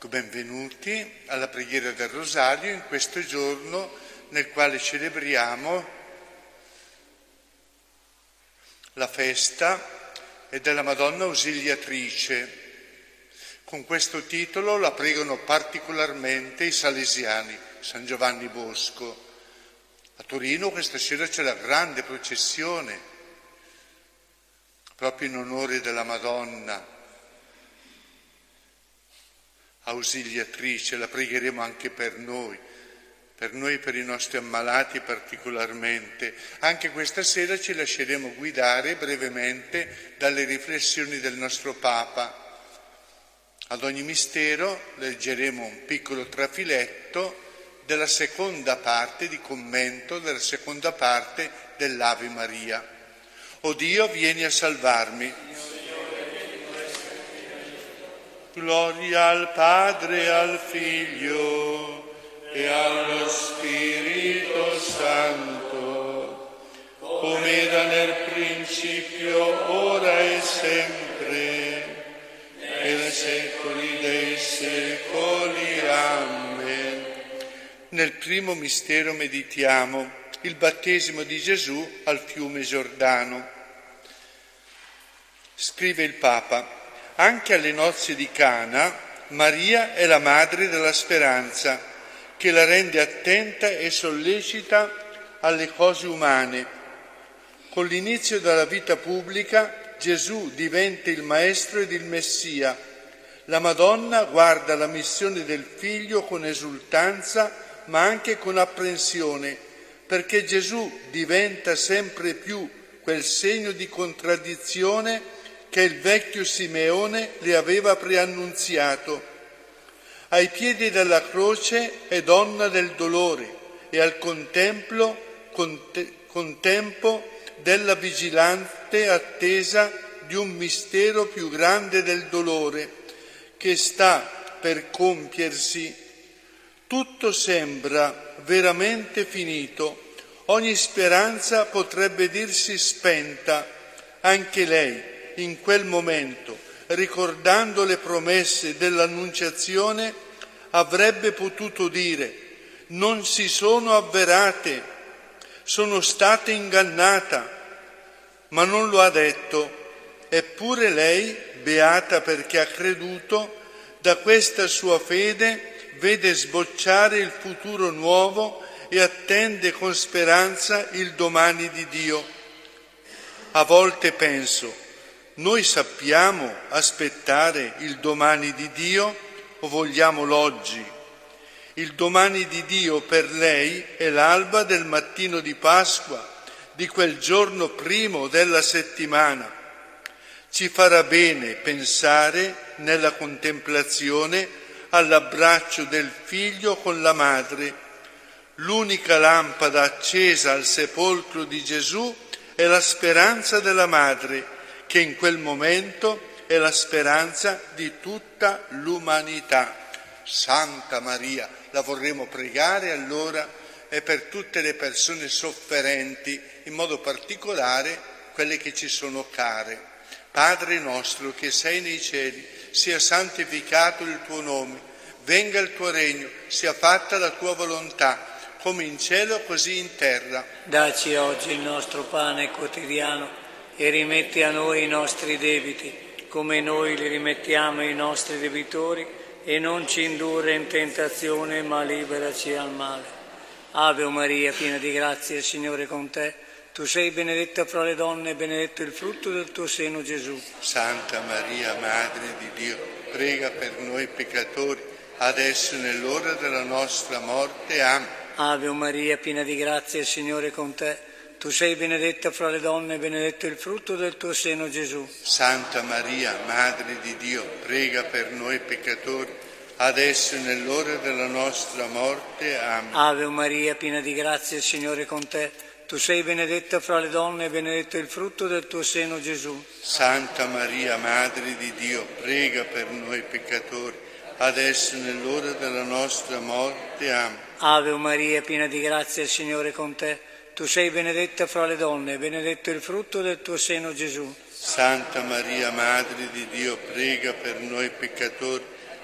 Benvenuti alla preghiera del Rosario in questo giorno nel quale celebriamo la festa della Madonna Ausiliatrice. Con questo titolo la pregano particolarmente i salesiani, San Giovanni Bosco. A Torino questa sera c'è la grande processione proprio in onore della Madonna Ausiliatrice. La pregheremo anche per noi e per i nostri ammalati particolarmente. Anche questa sera ci lasceremo guidare brevemente dalle riflessioni del nostro Papa. Ad ogni mistero leggeremo un piccolo trafiletto della seconda parte di commento, della seconda parte dell'Ave Maria. O Dio, vieni a salvarmi. Gloria al Padre, al Figlio e allo Spirito Santo, come era nel principio, ora e sempre, nei secoli dei secoli. Amen. Nel primo mistero meditiamo il battesimo di Gesù al fiume Giordano. Scrive il Papa: anche alle nozze di Cana, Maria è la madre della speranza, che la rende attenta e sollecita alle cose umane. Con l'inizio della vita pubblica, Gesù diventa il Maestro ed il Messia. La Madonna guarda la missione del Figlio con esultanza, ma anche con apprensione, perché Gesù diventa sempre più quel segno di contraddizione che il vecchio Simeone le aveva preannunziato. Ai piedi della croce è donna del dolore e al contempo della vigilante attesa di un mistero più grande del dolore che sta per compiersi. Tutto sembra veramente finito, ogni speranza potrebbe dirsi spenta. Anche lei, in quel momento, ricordando le promesse dell'Annunciazione, avrebbe potuto dire: non si sono avverate, sono stata ingannata, ma non lo ha detto. Eppure lei, beata perché ha creduto, da questa sua fede vede sbocciare il futuro nuovo e attende con speranza il domani di Dio. A volte penso: noi sappiamo aspettare il domani di Dio o vogliamo l'oggi? Il domani di Dio per lei è l'alba del mattino di Pasqua, di quel giorno primo della settimana. Ci farà bene pensare nella contemplazione all'abbraccio del Figlio con la Madre. L'unica lampada accesa al sepolcro di Gesù è la speranza della Madre, che in quel momento è la speranza di tutta l'umanità. Santa Maria, la vorremmo pregare allora e per tutte le persone sofferenti, in modo particolare quelle che ci sono care. Padre nostro che sei nei cieli, sia santificato il tuo nome, venga il tuo regno, sia fatta la tua volontà, come in cielo così in terra. Dacci oggi il nostro pane quotidiano e rimetti a noi i nostri debiti, come noi li rimettiamo ai nostri debitori, e non ci indurre in tentazione, ma liberaci dal male. Ave Maria, piena di grazia, il Signore è con te. Tu sei benedetta fra le donne e benedetto il frutto del tuo seno, Gesù. Santa Maria, Madre di Dio, prega per noi peccatori, adesso e nell'ora della nostra morte. Amen. Ave Maria, piena di grazia, il Signore è con te. Tu sei benedetta fra le donne e benedetto il frutto del tuo seno, Gesù. Santa Maria, Madre di Dio, prega per noi peccatori, adesso e nell'ora della nostra morte. Amen. Ave Maria, piena di grazia, il Signore è con te. Tu sei benedetta fra le donne e benedetto il frutto del tuo seno, Gesù. Santa Maria, Madre di Dio, prega per noi peccatori, adesso e nell'ora della nostra morte. Amen. Ave Maria, piena di grazia, il Signore è con te. Tu sei benedetta fra le donne, benedetto il frutto del tuo seno, Gesù. Santa Maria, Madre di Dio, prega per noi peccatori,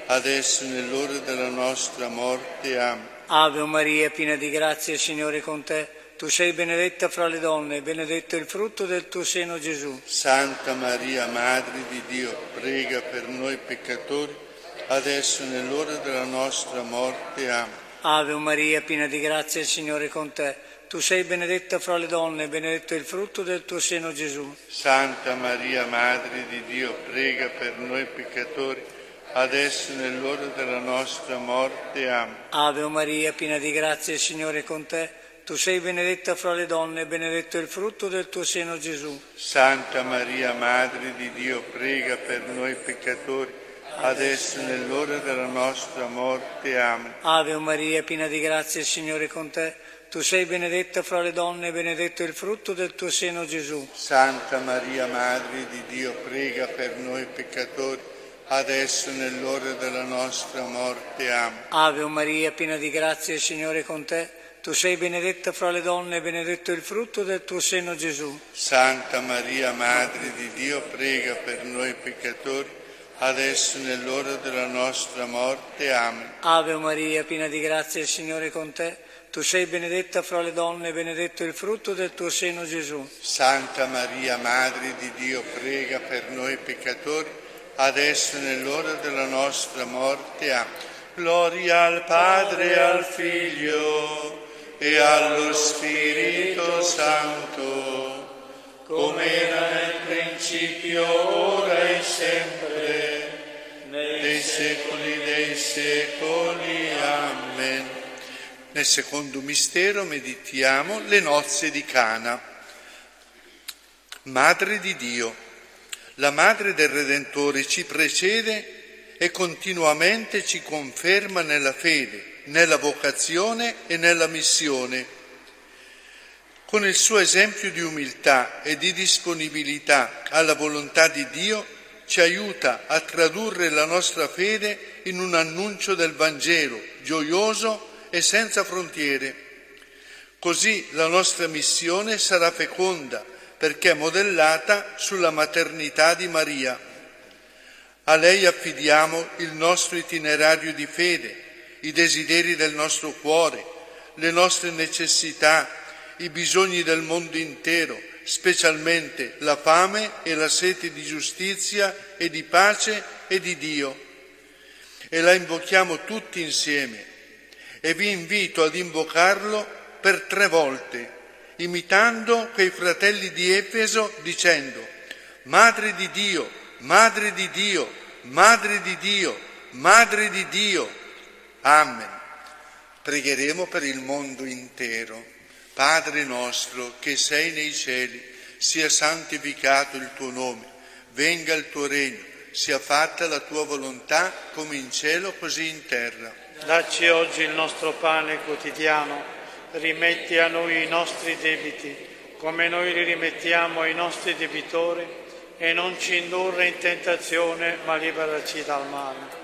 adesso e nell'ora della nostra morte. Amen. Ave Maria, piena di grazia, il Signore è con te. Tu sei benedetta fra le donne, e benedetto è il frutto del tuo seno, Gesù. Santa Maria, Madre di Dio, prega per noi peccatori, adesso e nell'ora della nostra morte. Amen. Ave Maria, piena di grazia, il Signore è con te. Tu sei benedetta fra le donne, e benedetto è il frutto del tuo seno, Gesù. Santa Maria, Madre di Dio, prega per noi peccatori, adesso e nell'ora della nostra morte. Amen. Ave Maria, piena di grazia, il Signore è con te. Tu sei benedetta fra le donne, e benedetto è il frutto del tuo seno, Gesù. Santa Maria, Madre di Dio, prega per noi peccatori, adesso e nell'ora della nostra morte. Amen. Ave Maria, piena di grazia, il Signore è con te. Tu sei benedetta fra le donne, e benedetto è il frutto del tuo seno, Gesù. Santa Maria, Madre di Dio, prega per noi peccatori, adesso e nell'ora della nostra morte. Amen. Ave Maria, piena di grazia, il Signore è con te. Tu sei benedetta fra le donne, e benedetto è il frutto del tuo seno, Gesù. Santa Maria, Madre di Dio, prega per noi peccatori, adesso e nell'ora della nostra morte. Amen. Ave Maria, piena di grazia, il Signore è con te. Tu sei benedetta fra le donne, e benedetto è il frutto del tuo seno, Gesù. Santa Maria, Madre di Dio, prega per noi peccatori, adesso e nell'ora della nostra morte. Amen. Gloria al Padre e al Figlio e allo Spirito Santo, come era nel principio, ora e sempre, nei secoli dei secoli. Amen. Nel secondo mistero meditiamo le nozze di Cana. Madre di Dio, la Madre del Redentore ci precede e continuamente ci conferma nella fede, nella vocazione e nella missione. Con il suo esempio di umiltà e di disponibilità alla volontà di Dio ci aiuta a tradurre la nostra fede in un annuncio del Vangelo gioioso e senza frontiere. Così la nostra missione sarà feconda perché è modellata sulla maternità di Maria. A lei affidiamo il nostro itinerario di fede, i desideri del nostro cuore, le nostre necessità, i bisogni del mondo intero, specialmente la fame e la sete di giustizia e di pace e di Dio. E la invochiamo tutti insieme e vi invito ad invocarlo per 3 volte, imitando quei fratelli di Efeso dicendo: Madre di Dio, Madre di Dio, Madre di Dio, Madre di Dio. Amen. Pregheremo per il mondo intero. Padre nostro che sei nei cieli, sia santificato il tuo nome, venga il tuo regno, sia fatta la tua volontà come in cielo così in terra. Dacci oggi il nostro pane quotidiano, rimetti a noi i nostri debiti, come noi li rimettiamo ai nostri debitori, e non ci indurre in tentazione, ma liberaci dal male.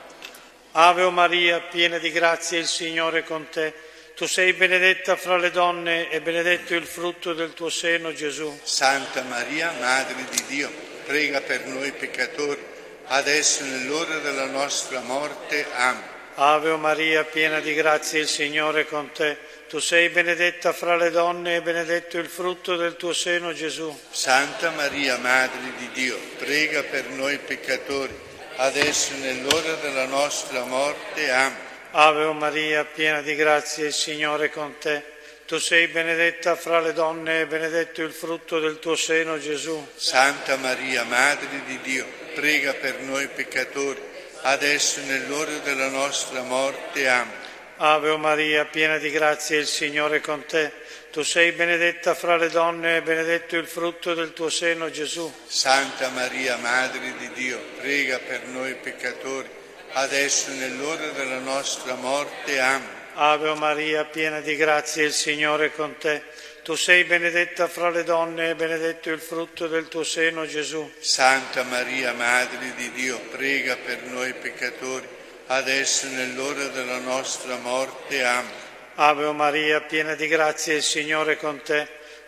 Ave Maria, piena di grazia, il Signore è con te. Tu sei benedetta fra le donne e benedetto il frutto del tuo seno, Gesù. Santa Maria, Madre di Dio, prega per noi peccatori, adesso e nell'ora della nostra morte. Amen. Ave Maria, piena di grazia, il Signore è con te. Tu sei benedetta fra le donne e benedetto il frutto del tuo seno, Gesù. Santa Maria, Madre di Dio, prega per noi peccatori, adesso e nell'ora della nostra morte. Amen. Ave Maria, piena di grazia, il Signore è con te. Tu sei benedetta fra le donne e benedetto il frutto del tuo seno, Gesù. Santa Maria, Madre di Dio, prega per noi peccatori, adesso e nell'ora della nostra morte. Amen. Ave Maria, piena di grazia, il Signore è con te. Tu sei benedetta fra le donne e benedetto il frutto del tuo seno, Gesù. Santa Maria, Madre di Dio, prega per noi peccatori, adesso e nell'ora della nostra morte. Amen. Ave Maria, piena di grazia, il Signore è con te. Tu sei benedetta fra le donne e benedetto il frutto del tuo seno, Gesù. Santa Maria, Madre di Dio, prega per noi peccatori, adesso e nell'ora della nostra morte. Amen. Ave Maria, piena di grazia, il Signore è con te.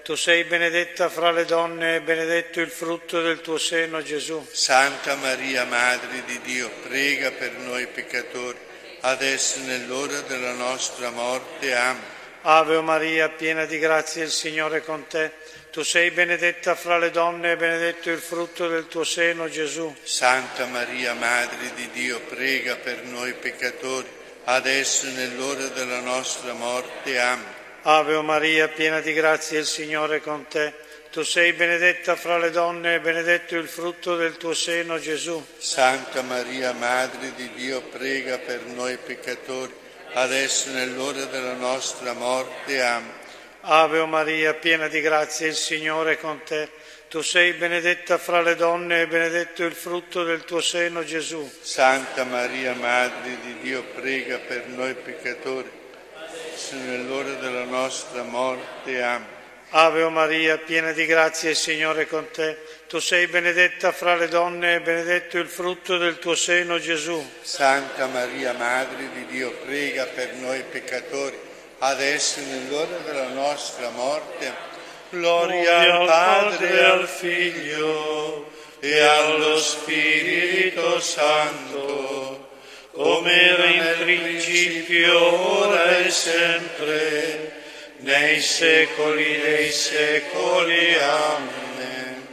Tu sei benedetta fra le donne e benedetto il frutto del tuo seno, Gesù. Santa Maria, Madre di Dio, prega per noi peccatori, adesso e nell'ora della nostra morte. Amen. Ave Maria, piena di grazia, il Signore è con te. Tu sei benedetta fra le donne e benedetto il frutto del tuo seno, Gesù. Santa Maria, Madre di Dio, prega per noi peccatori, adesso e nell'ora della nostra morte. Amen. Ave Maria, piena di grazia, il Signore è con te. Tu sei benedetta fra le donne e benedetto il frutto del tuo seno, Gesù. Santa Maria, Madre di Dio, prega per noi peccatori, adesso e nell'ora della nostra morte. Amen. Ave Maria, piena di grazia, il Signore è con te. Tu sei benedetta fra le donne e benedetto il frutto del tuo seno, Gesù. Santa Maria, Madre di Dio, prega per noi peccatori, nell'ora della nostra morte. Amen. Ave Maria, piena di grazia, il Signore è con te. Tu sei benedetta fra le donne e benedetto il frutto del tuo seno, Gesù. Santa Maria, Madre di Dio, prega per noi peccatori, adesso e nell'ora della nostra morte. Gloria al Padre e al Figlio e allo Spirito Santo, come era in principio, ora e sempre, nei secoli dei secoli. Amen.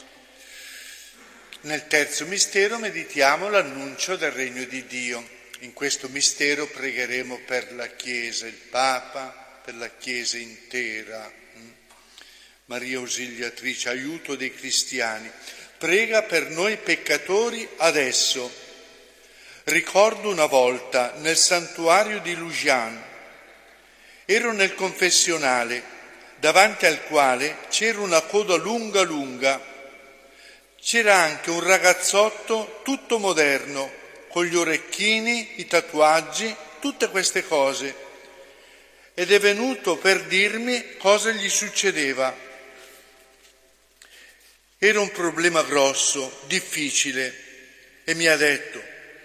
Nel terzo mistero meditiamo l'annuncio del Regno di Dio. In questo mistero pregheremo per la Chiesa, il Papa, per la Chiesa intera. Maria Ausiliatrice, aiuto dei cristiani, prega per noi peccatori adesso. Ricordo una volta nel santuario di Lujan, ero nel confessionale, davanti al quale c'era una coda lunga lunga. C'era anche un ragazzotto tutto moderno, con gli orecchini, i tatuaggi, tutte queste cose. Ed è venuto per dirmi cosa gli succedeva. Era un problema grosso, difficile, e mi ha detto: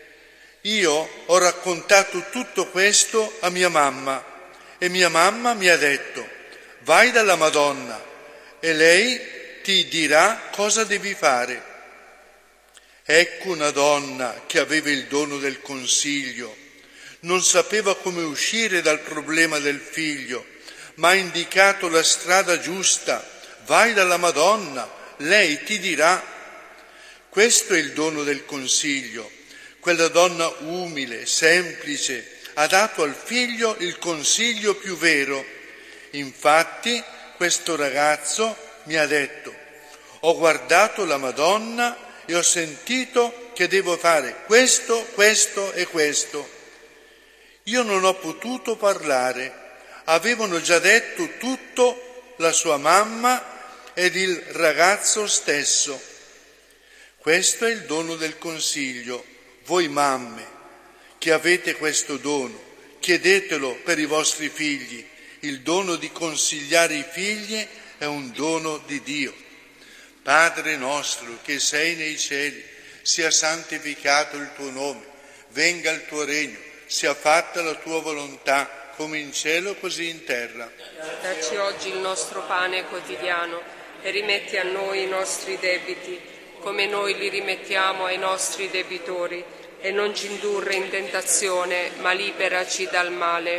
io ho raccontato tutto questo a mia mamma e mia mamma mi ha detto: vai dalla Madonna e lei ti dirà cosa devi fare. Ecco una donna che aveva il dono del consiglio, non sapeva come uscire dal problema del figlio, ma ha indicato la strada giusta: vai dalla Madonna, lei ti dirà. Questo è il dono del consiglio. Quella donna umile, semplice, ha dato al figlio il consiglio più vero. Infatti, questo ragazzo mi ha detto: ho guardato la Madonna e ho sentito che devo fare questo, questo e questo. Io non ho potuto parlare. Avevano già detto tutto la sua mamma ed il ragazzo stesso. Questo è il dono del consiglio. Voi mamme che avete questo dono, chiedetelo per i vostri figli. Il dono di consigliare i figli è un dono di Dio. Padre nostro che sei nei cieli, sia santificato il tuo nome, venga il tuo regno, sia fatta la tua volontà, come in cielo così in terra. Dacci oggi il nostro pane quotidiano e rimetti a noi i nostri debiti, come noi li rimettiamo ai nostri debitori, e non ci indurre in tentazione, ma liberaci dal male.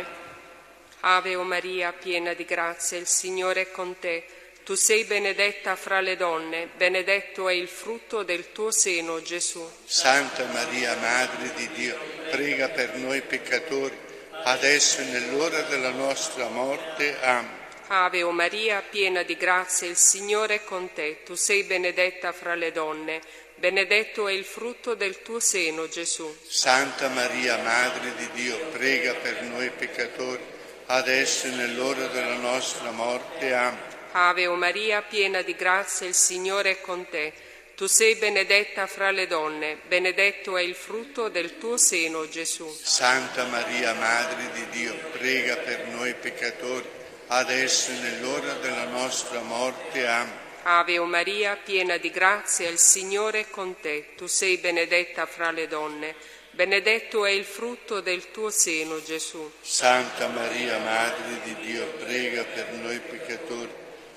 Ave Maria, piena di grazia, il Signore è con te. Tu sei benedetta fra le donne, benedetto è il frutto del tuo seno, Gesù. Santa Maria, Madre di Dio, prega per noi peccatori, adesso e nell'ora della nostra morte. Amen. Ave Maria, piena di grazia, il Signore è con te. Tu sei benedetta fra le donne, benedetto è il frutto del tuo seno, Gesù. Santa Maria, Madre di Dio, prega per noi peccatori, adesso e nell'ora della nostra morte. Amen. Ave Maria, piena di grazia, il Signore è con te. Tu sei benedetta fra le donne, benedetto è il frutto del tuo seno, Gesù. Santa Maria, Madre di Dio, prega per noi peccatori, adesso e nell'ora della nostra morte. Amen. Ave Maria, piena di grazia, il Signore è con te. Tu sei benedetta fra le donne, benedetto è il frutto del tuo seno, Gesù. Santa Maria, Madre di Dio, prega per noi peccatori,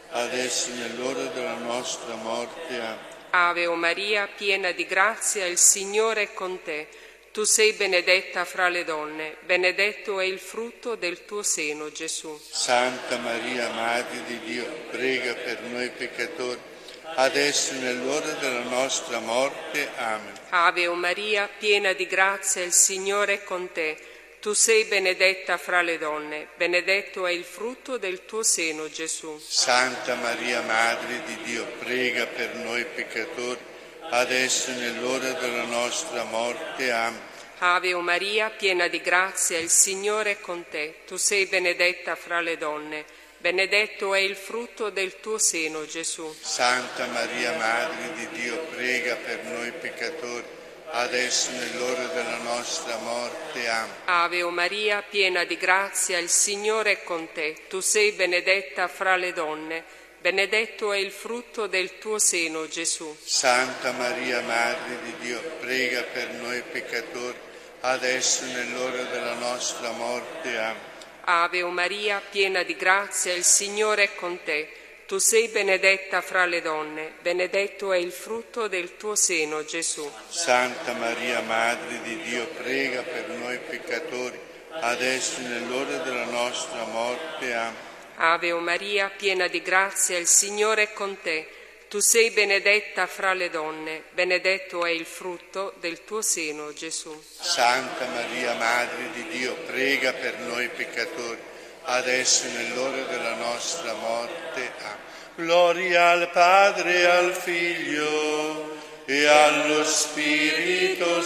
adesso nell'ora della nostra morte. Amen. Ave o Maria, piena di grazia, il Signore è con te. Tu sei benedetta fra le donne, benedetto è il frutto del tuo seno, Gesù. Santa Maria, Madre di Dio, prega per noi peccatori, adesso nell'ora della nostra morte. Amen. Ave o Maria, piena di grazia, il Signore è con te. Tu sei benedetta fra le donne, benedetto è il frutto del tuo seno, Gesù. Santa Maria, Madre di Dio, prega per noi peccatori, adesso nell'ora della nostra morte. Amen. Ave o Maria, piena di grazia, il Signore è con te. Tu sei benedetta fra le donne, benedetto è il frutto del tuo seno, Gesù. Santa Maria, Madre di Dio, prega per noi peccatori, adesso nell'ora della nostra morte. Amen. Ave o Maria, piena di grazia, il Signore è con te. Tu sei benedetta fra le donne, benedetto è il frutto del tuo seno, Gesù. Santa Maria, Madre di Dio, prega per noi peccatori, adesso nell'ora della nostra morte. Amen. Ave o Maria, piena di grazia, il Signore è con te. Tu sei benedetta fra le donne, benedetto è il frutto del tuo seno, Gesù. Santa Maria, Madre di Dio, prega per noi peccatori, adesso nell'ora della nostra morte. Amen. Ave o Maria, piena di grazia, il Signore è con te. Tu sei benedetta fra le donne, benedetto è il frutto del tuo seno, Gesù. Santa Maria, Madre di Dio, prega per noi peccatori, adesso nell'ora della nostra morte. Amen. Gloria al Padre, al Figlio e allo Spirito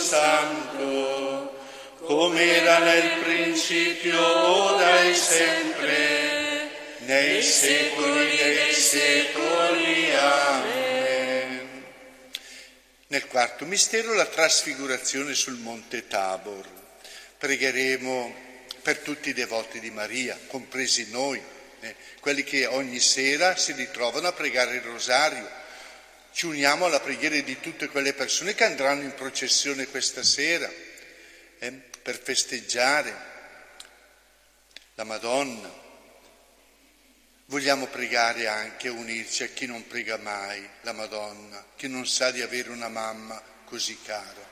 Santo, come era nel principio, ora e sempre, nei secoli dei secoli. Amen. Nel quarto mistero, la trasfigurazione sul Monte Tabor. Pregheremo per tutti i devoti di Maria, compresi noi, quelli che ogni sera si ritrovano a pregare il rosario. Ci uniamo alla preghiera di tutte quelle persone che andranno in processione questa sera per festeggiare la Madonna. Vogliamo pregare anche, unirci a chi non prega mai la Madonna, chi non sa di avere una mamma così cara.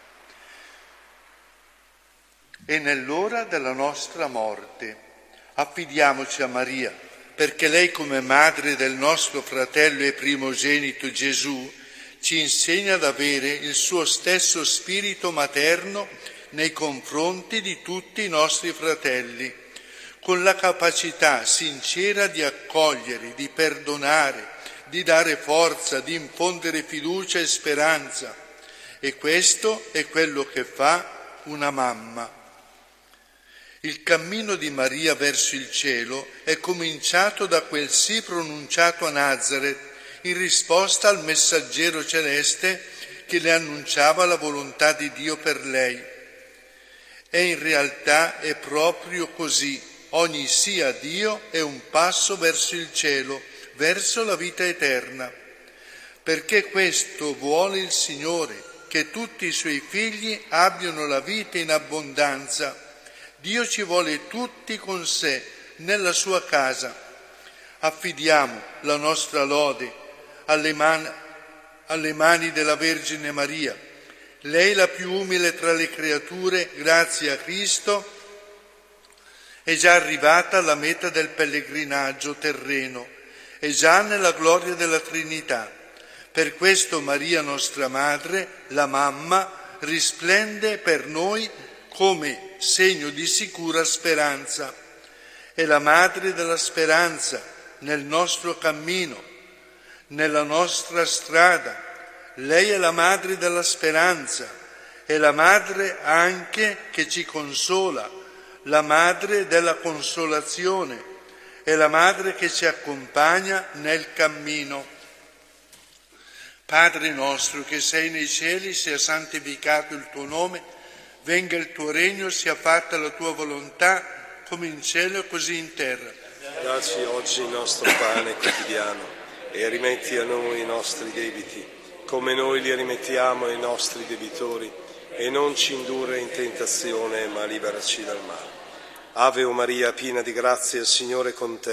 E nell'ora della nostra morte affidiamoci a Maria, perché lei, come madre del nostro fratello e primogenito Gesù, ci insegna ad avere il suo stesso spirito materno nei confronti di tutti i nostri fratelli, con la capacità sincera di accogliere, di perdonare, di dare forza, di infondere fiducia e speranza. E questo è quello che fa una mamma. Il cammino di Maria verso il cielo è cominciato da quel sì pronunciato a Nazareth in risposta al messaggero celeste che le annunciava la volontà di Dio per lei. E in realtà è proprio così. Ogni sì a Dio è un passo verso il cielo, verso la vita eterna. Perché questo vuole il Signore, che tutti i Suoi figli abbiano la vita in abbondanza. Dio ci vuole tutti con sé, nella sua casa. Affidiamo la nostra lode alle mani della Vergine Maria. Lei, la più umile tra le creature, grazie a Cristo, è già arrivata alla meta del pellegrinaggio terreno, è già nella gloria della Trinità. Per questo Maria, nostra Madre, la Mamma, risplende per noi come segno di sicura speranza. È la Madre della speranza nel nostro cammino, nella nostra strada. Lei è la Madre della speranza, è la Madre anche che ci consola, la Madre della consolazione, è la Madre che ci accompagna nel cammino. Padre nostro che sei nei cieli, sia santificato il tuo nome, venga il tuo regno, sia fatta la tua volontà, come in cielo così in terra. Dacci oggi il nostro pane quotidiano e rimetti a noi i nostri debiti, come noi li rimettiamo ai nostri debitori, e non ci indurre in tentazione, ma liberaci dal male. Ave o Maria, piena di grazia, il Signore è con te.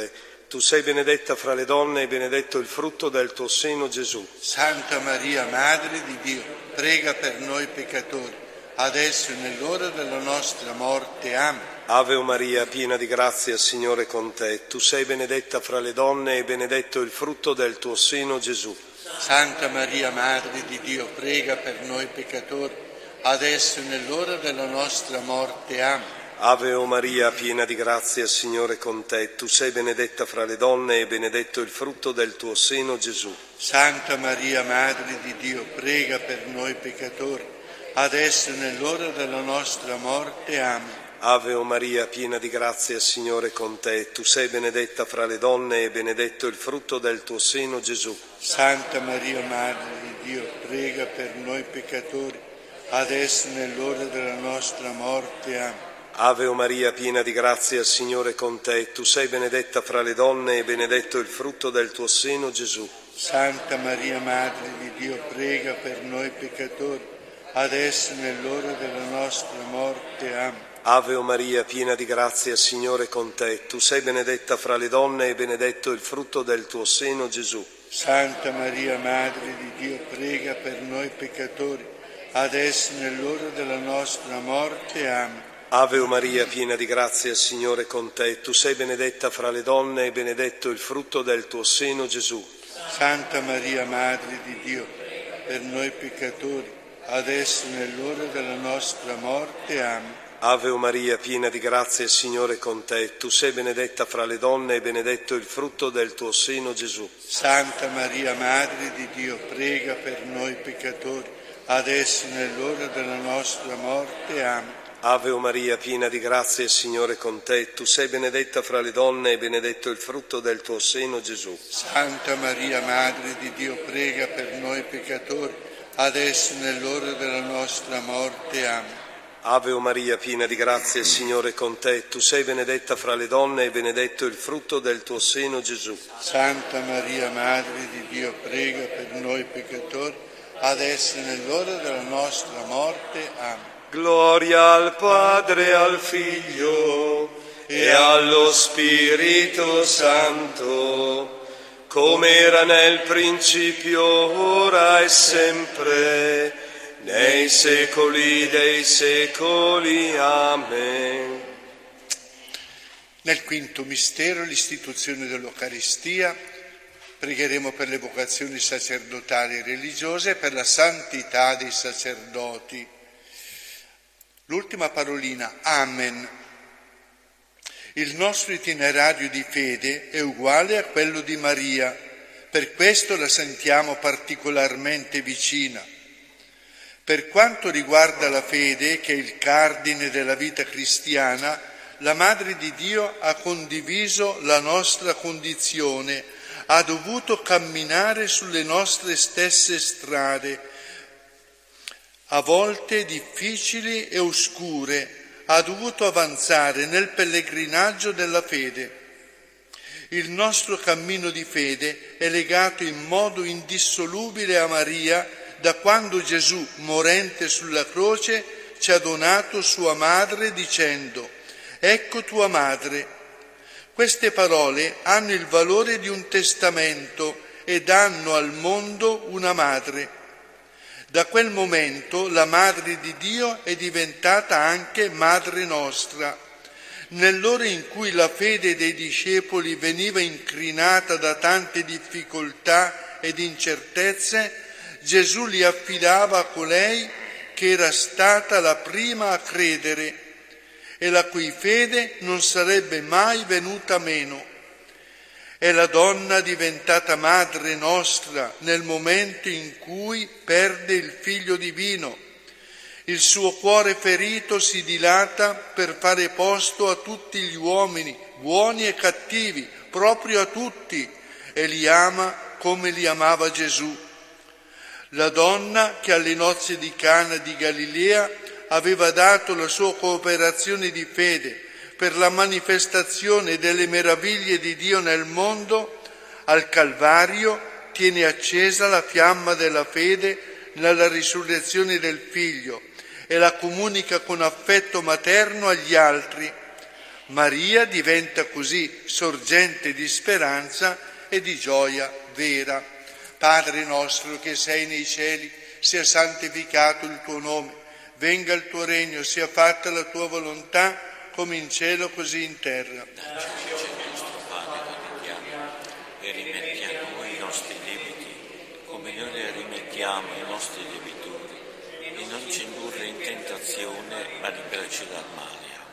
Tu sei benedetta fra le donne e benedetto il frutto del tuo seno, Gesù. Santa Maria, Madre di Dio, prega per noi peccatori, adesso e nell'ora della nostra morte. Amen. Ave o Maria, piena di grazia, Signore è con te. Tu sei benedetta fra le donne e benedetto il frutto del tuo seno, Gesù. Santa Maria, Madre di Dio, prega per noi peccatori, adesso e nell'ora della nostra morte. Amen. Ave o Maria, piena di grazia, Signore è con te. Tu sei benedetta fra le donne e benedetto il frutto del tuo seno, Gesù. Santa Maria, Madre di Dio, prega per noi peccatori, adesso e nell'ora della nostra morte. Amen. Ave o Maria, piena di grazia, Signore è con te. Tu sei benedetta fra le donne e benedetto il frutto del tuo seno, Gesù. Santa Maria, Madre di Dio, prega per noi peccatori, adesso e nell'ora della nostra morte. Amen. Ave o Maria, piena di grazia, Signore è con te. Tu sei benedetta fra le donne e benedetto il frutto del tuo seno, Gesù. Santa Maria, Madre di Dio, prega per noi peccatori, adesso e nell'ora della nostra morte. Amen. Ave o Maria, piena di grazia, Signore è con te. Tu sei benedetta fra le donne e benedetto il frutto del tuo seno, Gesù. Santa Maria, Madre di Dio, prega per noi peccatori, adesso e nell'ora della nostra morte. Amen. Ave o Maria, piena di grazia, Signore è con te. Tu sei benedetta fra le donne e benedetto il frutto del tuo seno, Gesù. Santa Maria, Madre di Dio, per noi peccatori, adesso e nell'ora della nostra morte. Amen. Ave o Maria, piena di grazia, Signore è con te. Tu sei benedetta fra le donne e benedetto il frutto del tuo seno, Gesù. Santa Maria, Madre di Dio, prega per noi peccatori, adesso e nell'ora della nostra morte. Amen. Ave o Maria, piena di grazia, il Signore è con te. Tu sei benedetta fra le donne e benedetto il frutto del tuo seno, Gesù. Santa Maria, Madre di Dio, prega per noi peccatori, adesso e nell'ora della nostra morte. Amen. Ave o Maria, piena di grazia, il Signore è con te. Tu sei benedetta fra le donne e benedetto il frutto del tuo seno, Gesù. Santa Maria, Madre di Dio, prega per noi peccatori, adesso e nell'ora della nostra morte. Amen. Gloria al Padre, al Figlio e allo Spirito Santo, come era nel principio, ora e sempre, nei secoli dei secoli. Amen. Nel quinto mistero, l'istituzione dell'Eucaristia, pregheremo per le vocazioni sacerdotali e religiose e per la santità dei sacerdoti. L'ultima parolina, Amen. Il nostro itinerario di fede è uguale a quello di Maria, per questo la sentiamo particolarmente vicina. Per quanto riguarda la fede, che è il cardine della vita cristiana, la Madre di Dio ha condiviso la nostra condizione, ha dovuto camminare sulle nostre stesse strade, a volte difficili e oscure, ha dovuto avanzare nel pellegrinaggio della fede. Il nostro cammino di fede è legato in modo indissolubile a Maria, da quando Gesù, morente sulla croce, ci ha donato sua madre dicendo: «Ecco tua madre». Queste parole hanno il valore di un testamento e danno al mondo una madre. Da quel momento la Madre di Dio è diventata anche Madre nostra. Nell'ora in cui la fede dei discepoli veniva incrinata da tante difficoltà ed incertezze, Gesù li affidava a colei che era stata la prima a credere e la cui fede non sarebbe mai venuta meno. È la donna diventata Madre nostra nel momento in cui perde il Figlio divino. Il suo cuore ferito si dilata per fare posto a tutti gli uomini, buoni e cattivi, proprio a tutti, e li ama come li amava Gesù. La donna che alle nozze di Cana di Galilea aveva dato la sua cooperazione di fede per la manifestazione delle meraviglie di Dio nel mondo, al Calvario tiene accesa la fiamma della fede nella risurrezione del Figlio e la comunica con affetto materno agli altri. Maria diventa così sorgente di speranza e di gioia vera. Padre nostro che sei nei cieli, sia santificato il tuo nome, venga il tuo regno, sia fatta la tua volontà, come in cielo così in terra. Dacci oggi il nostro pane quotidiano e rimetti a noi i nostri debiti, come noi li rimettiamo ai nostri debitori, e non ci indurre in tentazione, ma liberaci dal male.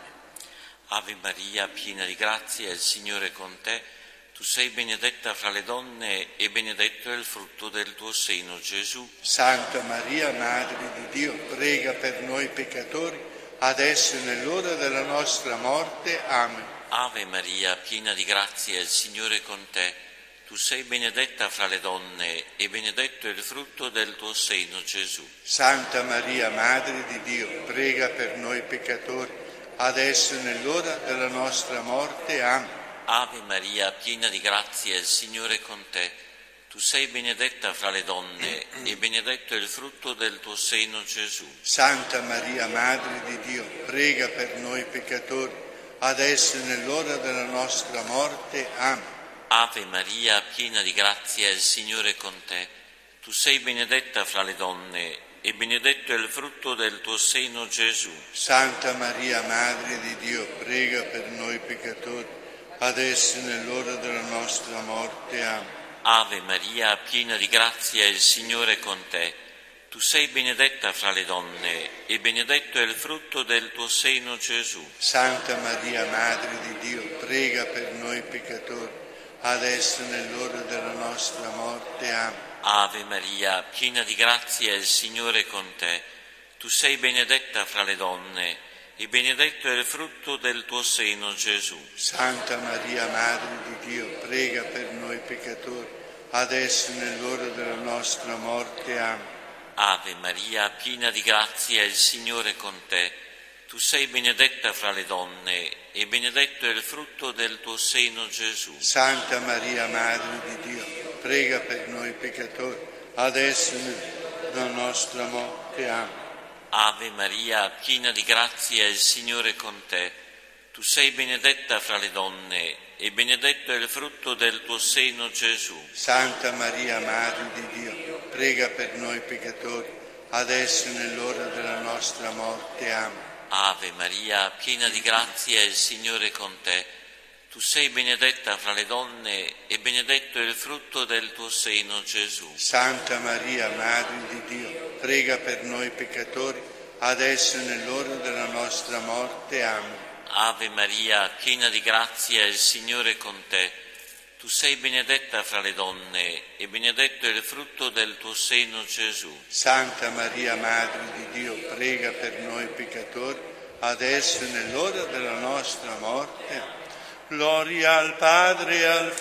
Ave Maria, piena di grazia, il Signore è con te. Tu sei benedetta fra le donne e benedetto è il frutto del tuo seno, Gesù. Santa Maria, Madre di Dio, prega per noi peccatori, adesso e nell'ora della nostra morte. Amen. Ave Maria, piena di grazia, il Signore è con te. Tu sei benedetta fra le donne e benedetto è il frutto del tuo seno, Gesù. Santa Maria, Madre di Dio, prega per noi peccatori, adesso e nell'ora della nostra morte. Amen. Ave Maria, piena di grazia, il Signore è con te. Tu sei benedetta fra le donne e benedetto è il frutto del tuo seno, Gesù. Santa Maria, Madre di Dio, prega per noi peccatori, adesso e nell'ora della nostra morte. Amen. Ave Maria, piena di grazia, il Signore è con te. Tu sei benedetta fra le donne e benedetto è il frutto del tuo seno, Gesù. Santa Maria, Madre di Dio, prega per noi peccatori, adesso e nell'ora della nostra morte. Amen. Ave Maria, piena di grazia, il Signore è con te. Tu sei benedetta fra le donne e benedetto è il frutto del tuo seno, Gesù. Santa Maria, Madre di Dio, prega per noi peccatori, adesso e nell'ora della nostra morte. Amen. Ave Maria, piena di grazia, il Signore è con te. Tu sei benedetta fra le donne e benedetto è il frutto del tuo seno, Gesù. Santa Maria, Madre di Dio, prega per noi peccatori, adesso e nell'ora della nostra morte. Amen. Ave Maria, piena di grazia, il Signore è con te. Tu sei benedetta fra le donne e benedetto è il frutto del tuo seno, Gesù. Santa Maria, Madre di Dio, prega per noi peccatori, adesso e nella nostra morte. Amen. Ave Maria, piena di grazia, il Signore è con te. Tu sei benedetta fra le donne e benedetto è il frutto del tuo seno, Gesù. Santa Maria, Madre di Dio, prega per noi peccatori, adesso e nell'ora della nostra morte. Amen. Ave Maria, piena di grazia, il Signore è con te. Tu sei benedetta fra le donne e benedetto è il frutto del tuo seno, Gesù. Santa Maria, Madre di Dio, prega per noi peccatori, adesso e nell'ora della nostra morte. Amen. Ave Maria, piena di grazia, il Signore è con te. Tu sei benedetta fra le donne e benedetto è il frutto del tuo seno, Gesù. Santa Maria, Madre di Dio, prega per noi peccatori, adesso e nell'ora della nostra morte. Gloria al Padre e al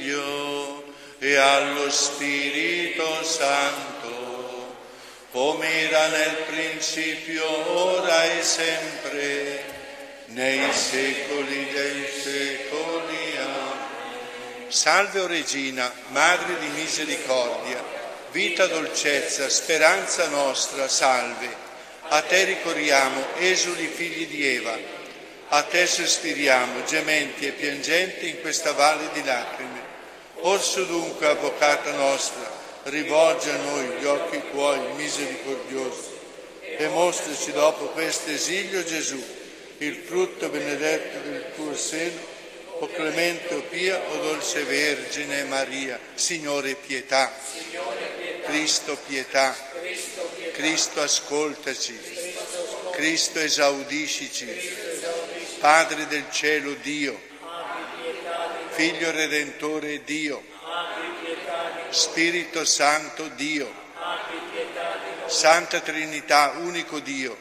Figlio e allo Spirito Santo, come era nel principio, ora e sempre, nei secoli dei secoli. Amen. Salve, o Regina, Madre di misericordia, vita, dolcezza, speranza nostra, salve. A te ricorriamo, esuli figli di Eva. A te sospiriamo, gementi e piangenti in questa valle di lacrime. Orso dunque, avvocata nostra, rivolgi a noi gli occhi tuoi misericordiosi e mostraci dopo questo esilio Gesù, il frutto benedetto del tuo seno, o clemente o pia, o dolce Vergine Maria. Signore, pietà. Cristo, pietà. Cristo, ascoltaci. Cristo, esaudiscici. Padre del cielo, Dio, Figlio Redentore, Dio, Spirito Santo, Dio, Santa Trinità, unico Dio,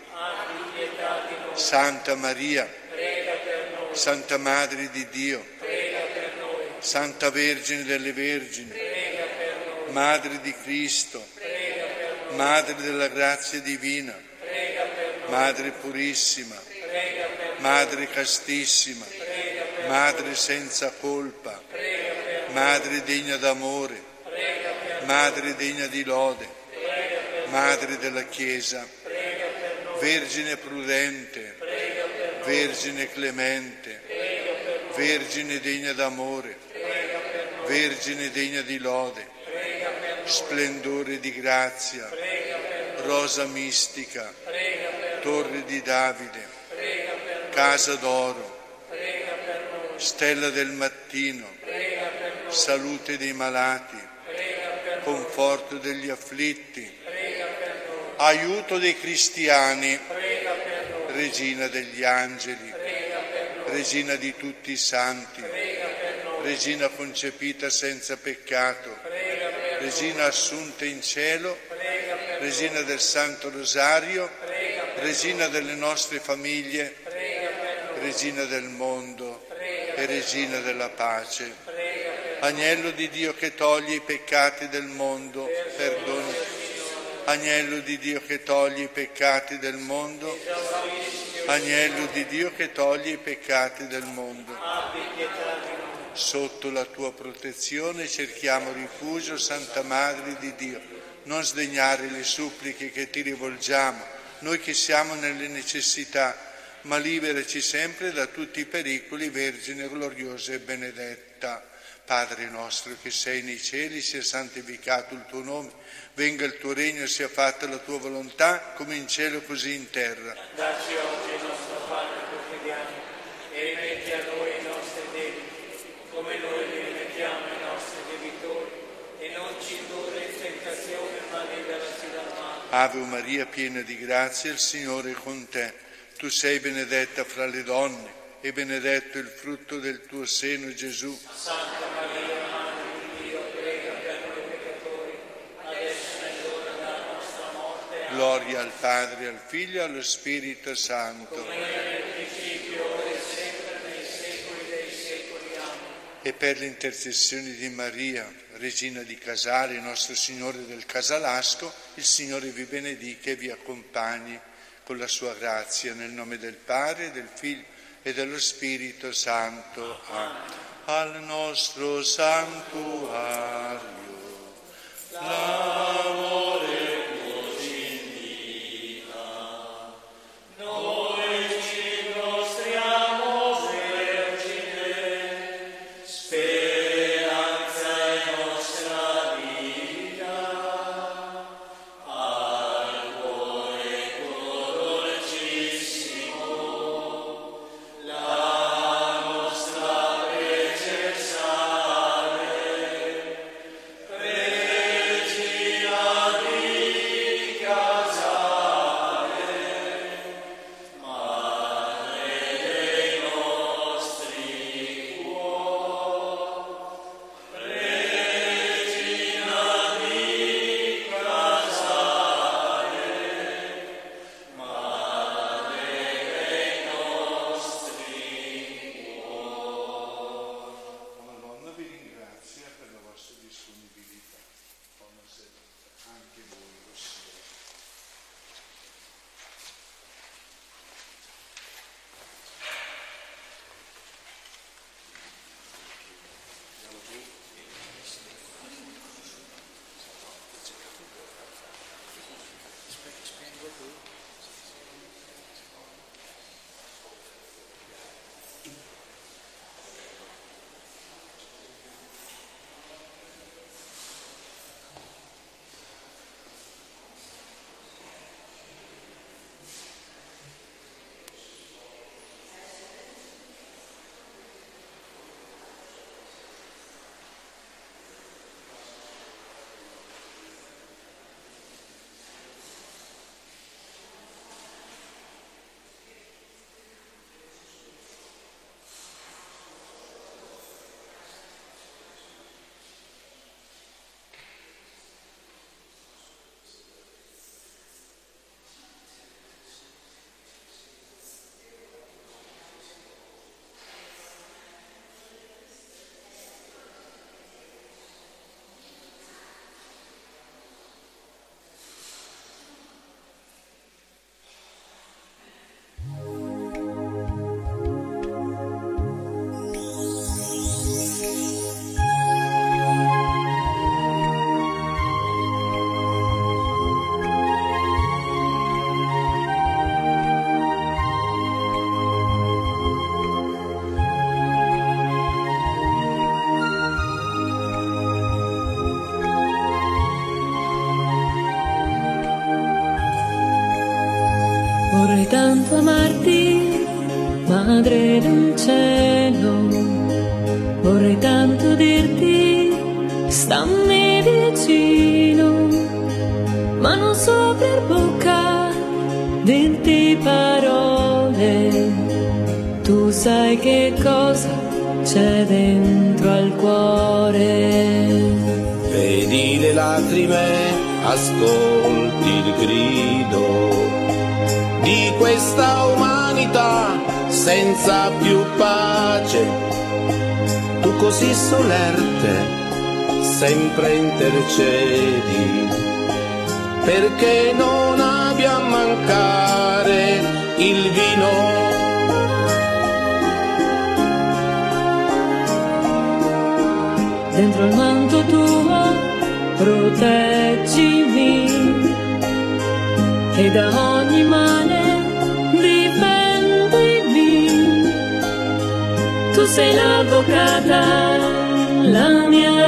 Santa Maria, Santa Madre di Dio, Santa Vergine delle Vergini, Madre di Cristo, Madre della grazia divina, Madre purissima, Madre castissima, Madre senza colpa, Madre degna d'amore, Madre degna di lode, Madre della Chiesa, Vergine prudente, Vergine clemente, Vergine degna d'amore, Vergine degna di lode, splendore di grazia, rosa mistica, torre di Davide, casa d'oro, stella del mattino, salute dei malati, conforto degli afflitti, aiuto dei cristiani, regina degli angeli, regina di tutti i santi, regina concepita senza peccato, regina assunta in cielo, regina del Santo Rosario, regina delle nostre famiglie, regina del mondo e regina della pace. Agnello di Dio che toglie i peccati del mondo, perdoni. Agnello di Dio che toglie i peccati del mondo, Agnello di Dio che toglie i peccati del mondo. Sotto la tua protezione cerchiamo rifugio, Santa Madre di Dio. Non sdegnare le suppliche che ti rivolgiamo, noi che siamo nelle necessità, ma liberaci sempre da tutti i pericoli, Vergine gloriosa e benedetta. Padre nostro che sei nei cieli, sia santificato il tuo nome, venga il tuo regno, sia fatta la tua volontà, come in cielo così in terra. Dacci oggi il nostro pane quotidiano e rimetti a noi i nostri debiti, come noi li rimettiamo ai nostri debitori, e non ci indurre in tentazione, ma liberaci dal male. Ave Maria, piena di grazia, il Signore è con te. Tu sei benedetta fra le donne, e benedetto il frutto del tuo seno, Gesù. Santa Maria, Madre di Dio, prega per noi peccatori, adesso è l'ora della nostra morte. Gloria al Padre, al Figlio e allo Spirito Santo. Come era nel principio, ora e sempre, nei secoli dei secoli. Amen. E per l'intercessione di Maria, Regina di Casale, nostro Signore del Casalasco, il Signore vi benedica e vi accompagni con la sua grazia, nel nome del Padre, del Figlio e dello Spirito Santo. Amen. Al nostro santuario, l'amore così invita, noi ci mostriamo Vergine, speranza e nostra vita, al cuore dolcissimo, la nostra preciosa Vergine. Vorrei tanto amarti, Madre del cielo, vorrei tanto dirti, stammi vicino, ma non so per bocca dirti parole, tu sai che cosa c'è dentro al cuore. Vedi le lacrime, ascolti il grido di questa umanità senza più pace. Tu così solerte, sempre intercedi, perché non abbia a mancare il vino. Dentro il manto tuo proteggimi e da ogni male difendimi. Tu sei l'avvocata, la mia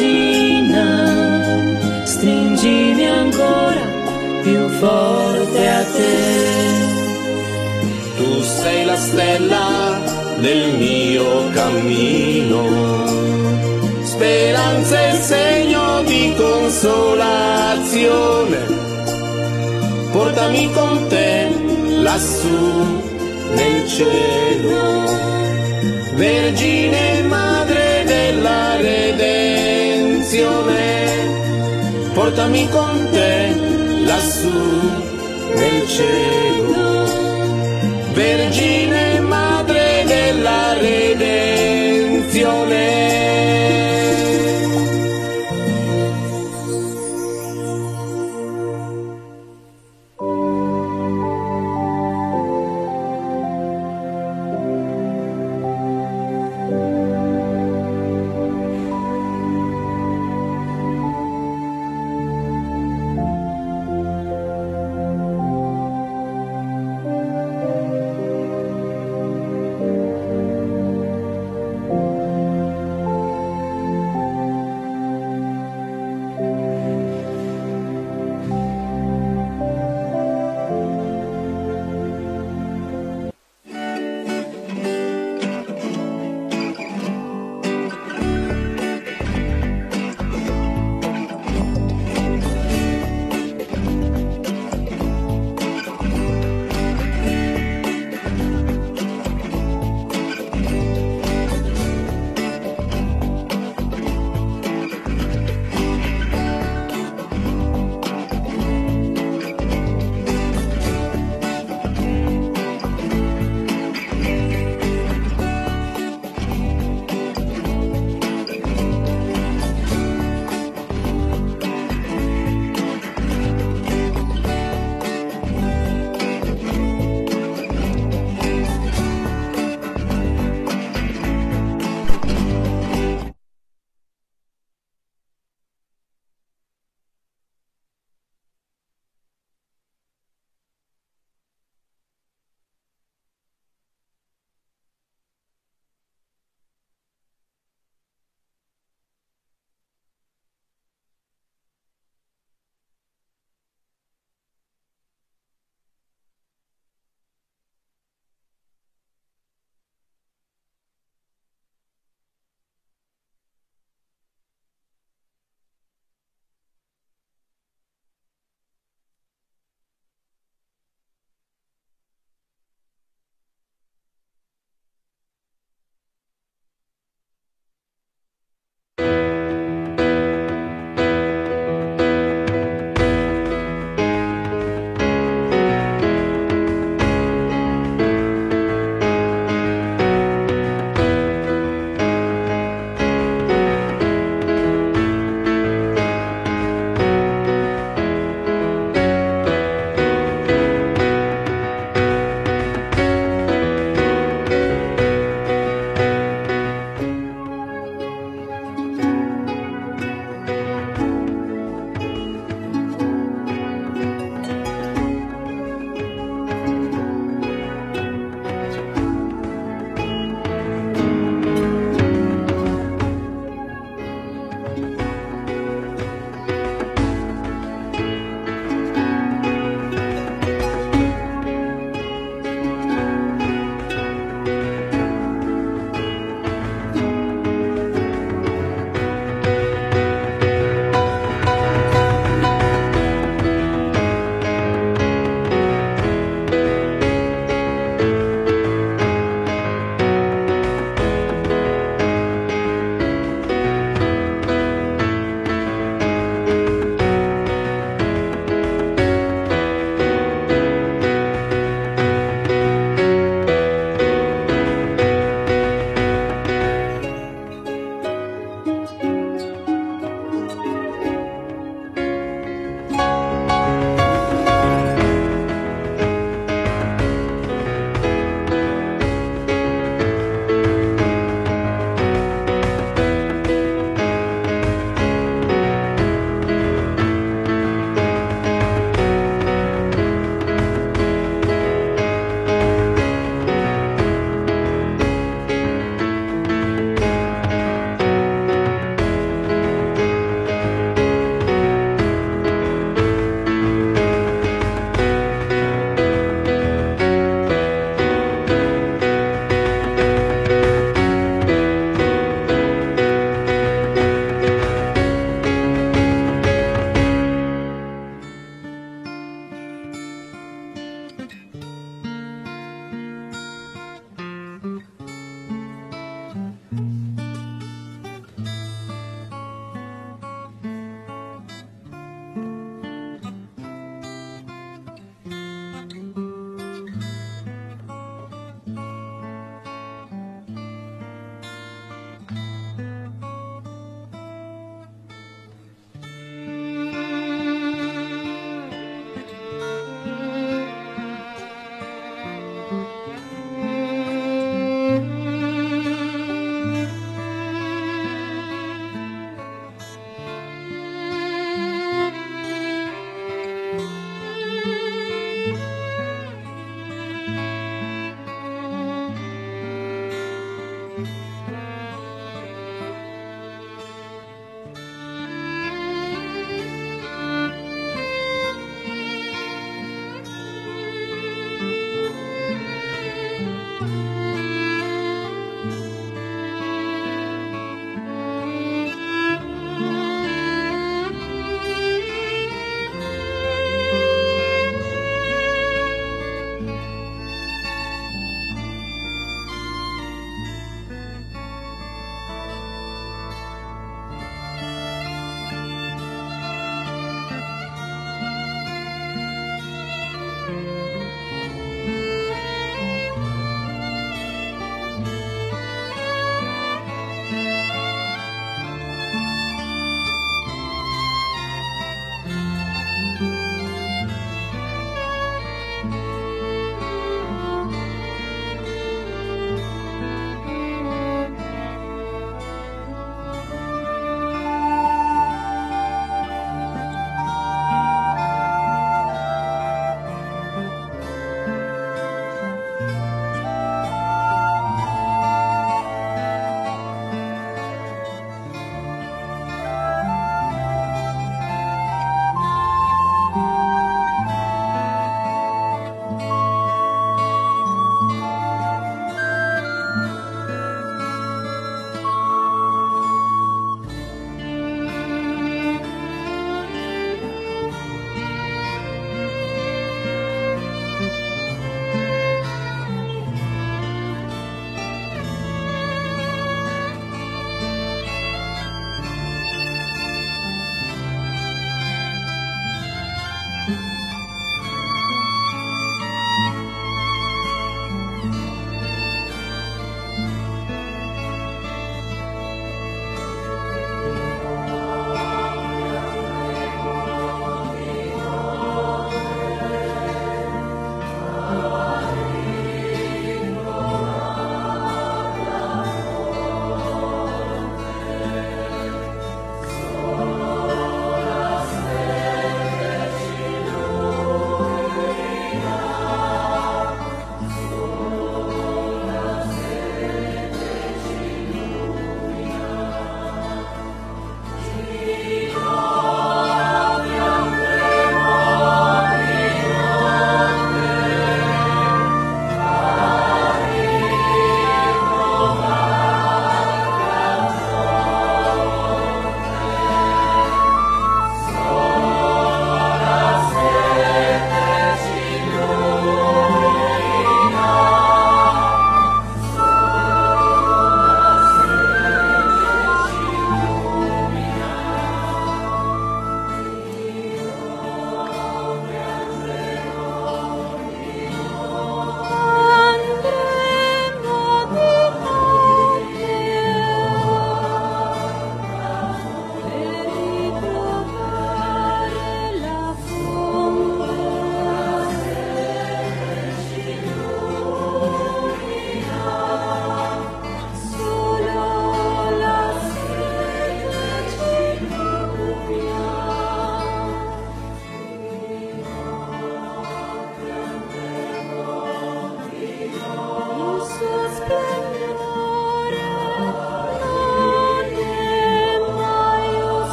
regina, stringimi ancora più forte a te. Tu sei la stella del mio cammino, speranza e segno di consolazione. Portami con te lassù nel cielo, Vergine Madre della redenzione. Portami con te lassù nel cielo.